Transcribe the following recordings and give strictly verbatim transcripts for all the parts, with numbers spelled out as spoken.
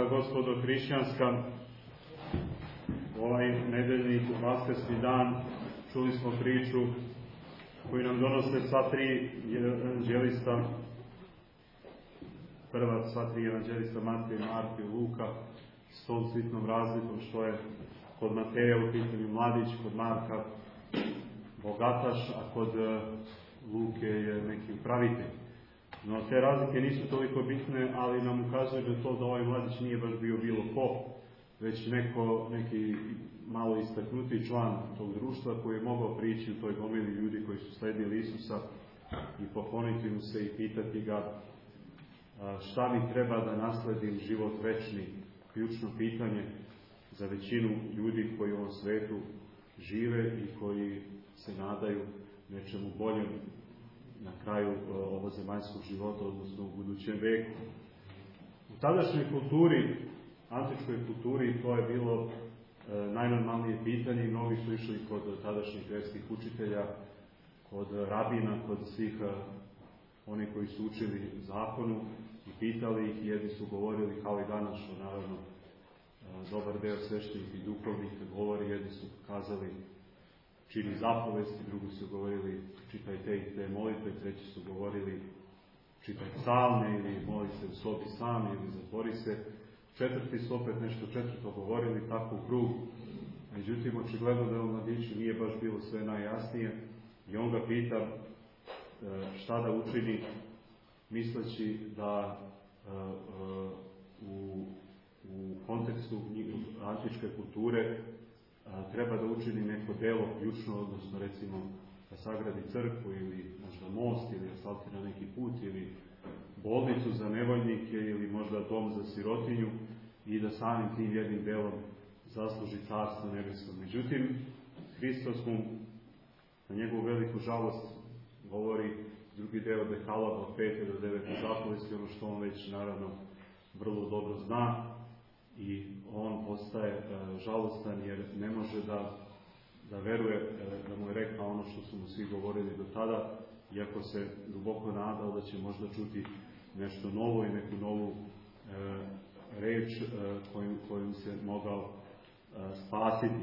Draga gospodo hrišćanska, ovaj nedeljni vaskrsni dan čuli smo priču koju nam donose sva tri evanđelista, prva sva tri evanđelista Matej, Marko i Luka, s tom sitnom razlikom što je kod Mateja u pitanju mladić, kod Marka bogataš, a kod Luke je neki upravitelj. No, te razlike nisu toliko bitne, ali nam ukazuje da to da ovaj mladić nije baš bio bilo ko, već neko, neki malo istaknuti član tog društva koji je mogao prići u toj gomili ljudi koji su sledili Isusa i pokloniti mu se i pitati ga šta mi treba da nasledim život večni. Ključno pitanje za većinu ljudi koji u ovom svetu žive i koji se nadaju nečemu boljem na kraju ovozemaljskog života, odnosno u budućem veku. U tadašnjoj kulturi, antičkoj kulturi, to je bilo e, najnormalnije pitanje i mnogi su išli kod tadašnjih vjerskih učitelja, kod rabina, kod svih e, oni koji su učili zakonu i pitali ih. Jedni su govorili kao i danas, što naravno e, dobar deo sveštenih i duhovnih govori. Jedni su kazali čini zapovesti, drugi su govorili čitaj te i te molitve, treći su govorili čitaj psalme ili moli se u sobi sam ili zatvori se. Četvrti su opet nešto četvrto govorili, tako u krug. Međutim, očigledno da u mladiću nije baš bilo sve najjasnije i on ga pita šta da učini, misleći da u, u kontekstu antičke kulture treba da učini neko delo ključno, odnosno recimo da sagradi crkvu ili možda most ili asfaltira neki put ili bolnicu za nevoljnike ili možda dom za sirotinju i da samim tim jednim delom zasluži carstvo nebesko. Međutim, Hristos mu na njegovu veliku žalost govori drugi deo Dekaloga od pete do devete zapovesti, ono što on već naravno vrlo dobro zna, i on postaje e, žalostan jer ne može da, da veruje e, da mu je rekao ono što su mu svi govorili do tada, iako se duboko nadao da će možda čuti nešto novo i neku novu e, reč e, kojim, kojim se mogao e, spasiti.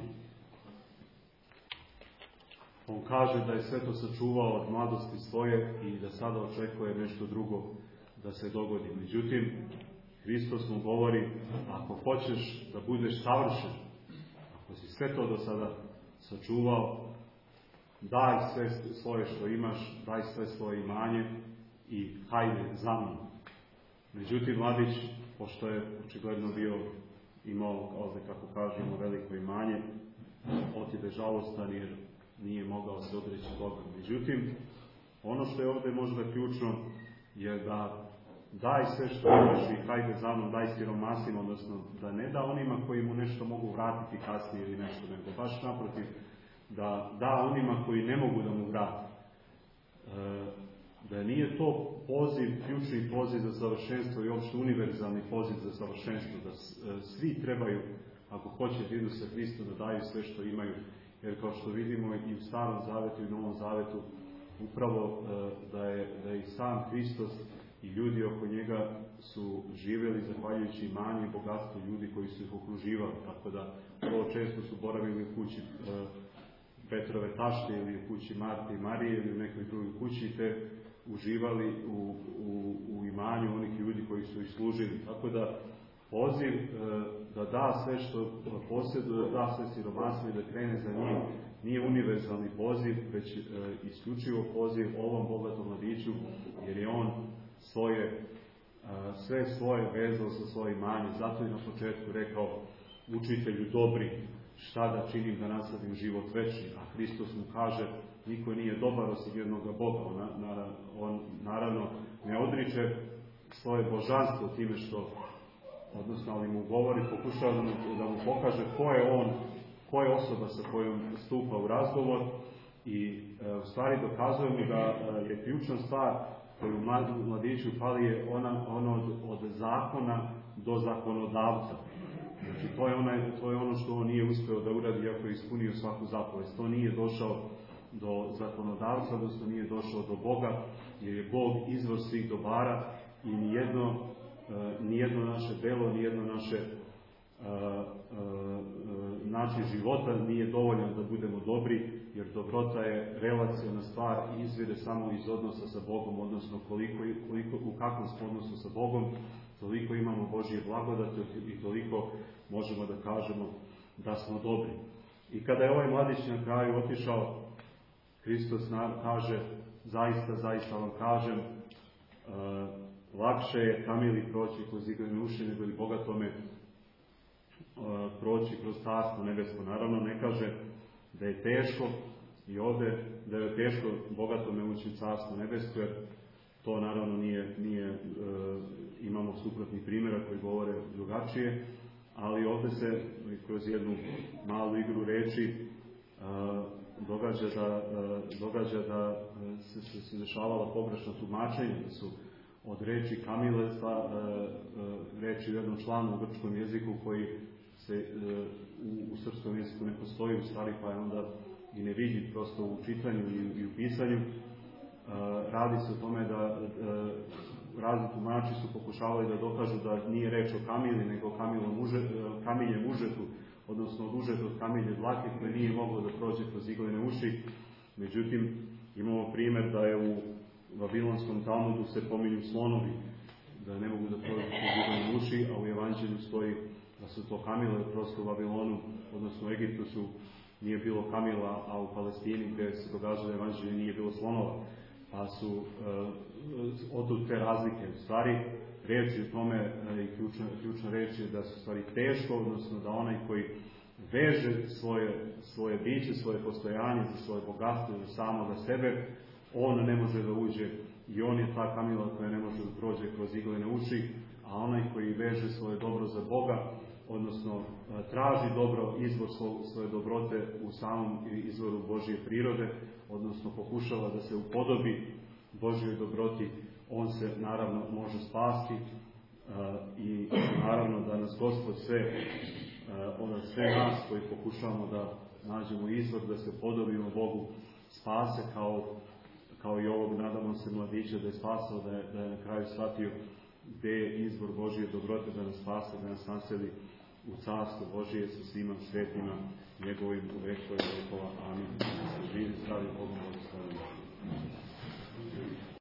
On kaže da je sve to sačuvao od mladosti svoje i da sada očekuje nešto drugo da se dogodi. Međutim, Hristos mu govori, ako hoćeš da budeš savršen, ako si sve to do sada sačuvao, daj sve svoje što imaš, daj sve svoje imanje i hajde za mnom. Međutim, mladić, pošto je očigledno bio imao, ovdje kako kažemo, veliko imanje, otide žalostan jer nije mogao se odreći Boga. Međutim, ono što je ovdje možda ključno je da daj sve što imaš i hajde za mnom, daj siromasima, odnosno da ne da onima koji mu nešto mogu vratiti kasnije ili nešto, nego baš naprotiv, da da onima koji ne mogu da mu vrati. E, da nije to poziv, ključni poziv za savršenstvo i uopšte univerzalni poziv za savršenstvo, da svi trebaju, ako hoće da idu sa Hristom, da daju sve što imaju, jer kao što vidimo i u Starom Zavetu i u Novom Zavetu, upravo da je, da je i sam Hristos i ljudi oko njega su živjeli zahvaljujući imanju i bogatstvu ljudi koji su ih okruživali, tako da vrlo često su boravili u kući e, Petrove tašte ili u kući Marte i Marije ili u nekoj drugoj kući, te uživali u, u, u imanju onih ljudi koji su ih služili. Tako da poziv e, da da sve što posjeduje, da da sve siromaštvo i da krene za njim, nije univerzalni poziv, već e, isključivo poziv ovom bogatom mladiću, jer je on svoje, sve svoje vezao sa svojim imanjem. Zato je na početku rekao učitelju dobri, šta da činim da nasledim život večni. A Hristos mu kaže, niko nije dobar osim jednoga Boga. On, naravno, on naravno ne odriče svoje božanstvo time što, odnosno ali mu govori, pokušava da mu, da mu pokaže ko je on, ko je osoba sa kojom stupa u razgovor i e, u stvari dokazuje mu da e, je ključna stvar koju u mladiću pali je ona, ono od, od zakona do zakonodavca. Znači, to je, onaj, to je ono što on nije uspeo da uradi iako je ispunio svaku zapovest. To nije došao do zakonodavca, odnosno nije došao do Boga, jer je Bog izvor svih dobara i nijedno nijedno naše delo, nijedno naše način života nije dovoljan da budemo dobri, jer dobrota je relaciona stvar i izvire samo iz odnosa sa Bogom, odnosno koliko, koliko, u kakvom smo odnosu sa Bogom, toliko imamo Božje blagodati i toliko možemo da kažemo da smo dobri. I kada je ovaj mladić na kraju otišao, Hristos kaže, zaista, zaista vam kažem, uh, lakše je kamili proći kroz iglene uši nego li bogatome uh, proći kroz carstvo nebesko. Naravno ne kaže da je teško i ovdje da je teško bogatome ući u carstvo nebesko, jer to naravno nije, nije uh, imamo suprotnih primjera koji govore drugačije, ali ovdje se kroz jednu malu igru reči uh, događa da, uh, događa da se, se, se dešavala pogrešna tumačenja, da su od reči kamile sta, uh, uh, reči u jednom članu u grčkom jeziku koji se uh, u, u srpskom jeziku ne postoji u stvari, pa je onda i ne vidi prosto u čitanju i, i u pisanju. Uh, radi se o tome da uh, razni tumači su pokušavali da dokažu da nije reč o kamili, nego o kamiljem užetu, odnosno od užeta od kamilje dlake koje nije moglo da prođe kroz iglene uši. Međutim, imamo primjer da je u Vavilonskom Talmudu se pominju slonovi, da ne mogu da prođu kroz iglene uši, a u Evanđelju stoji da su to kamile, prosto u Vavilonu, odnosno u Egiptu su, nije bilo kamila, a u Palestini gdje se događalo Evanđelje nije bilo slonova, pa su uh, otud te razlike. U stvari, reč je u tome, i ključna, ključna reč je da su stvari teško, odnosno da onaj koji veže svoje, svoje biće, svoje postojanje, za svoje bogatstvo, za samoga sebe, on ne može da uđe i on je ta kamila koja ne može da prođe kroz iglene uši, a onaj koji veže svoje dobro za Boga, odnosno traži dobro, izvor svoje dobrote u samom izvoru Božje prirode, odnosno pokušava da se upodobi Božjoj dobroti, on se naravno može spasti uh, i naravno da nas Gospod sve, uh, sve nas koji pokušavamo da nađemo izvor, da se podobimo Bogu, spase kao, kao i ovog, nadamo se, mladića da je spasao, da je, da je na kraju shvatio gdje je izvor Božje dobrote, da nas spase, da nas naseli u carstvo Božije sa svima svetima njegovim u vekova i vekova. Amin. Živi, zdravi, Bogom, Bogom,